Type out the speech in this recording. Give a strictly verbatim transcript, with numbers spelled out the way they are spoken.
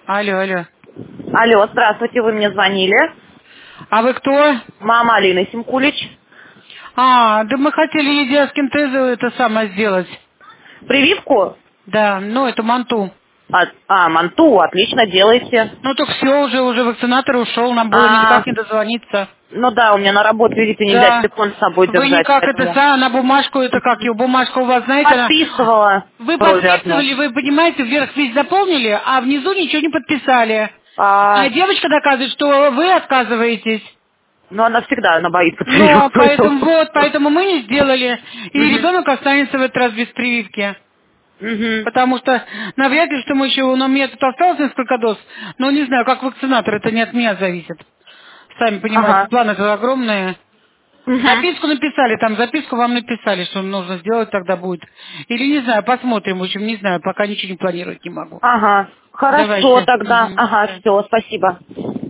Алло, алло. Алло, здравствуйте, вы мне звонили. А вы кто? Мама Алины Симкулич. А, да мы хотели Лидия с кем-то это самое сделать. Прививку? Да, ну это манту. А, а, манту, отлично, делаете. Ну так все, уже уже вакцинатор ушел, нам было А, никак не дозвониться. ну да, у меня на работе, видите, нельзя Да. телефон с собой Вы держать, никак это поэтому... сам на бумажку, это как ее бумажка у вас, знаете, она... Подписывала Вы вроде одну. подписывали, вы понимаете, вверх весь заполнили, а внизу ничего не подписали. А А, девочка доказывает, что вы отказываетесь. ну она всегда, она боится Ну, прививку. поэтому вот, поэтому мы не сделали. И Мгм. ребенок останется в этот раз без прививки. Мгм. Потому что навряд ли, что мы еще, ну, мне тут осталось несколько доз, но не знаю, как вакцинатор, это не от меня зависит. Сами понимаете, Ага. планы-то огромные. Мгм. Записку написали, там записку вам написали, что нужно сделать, тогда будет. Или не знаю, посмотрим, в общем, не знаю, пока ничего не планировать не могу. Ага. Хорошо Давайте. тогда. Мгм. Ага, Да. все, спасибо.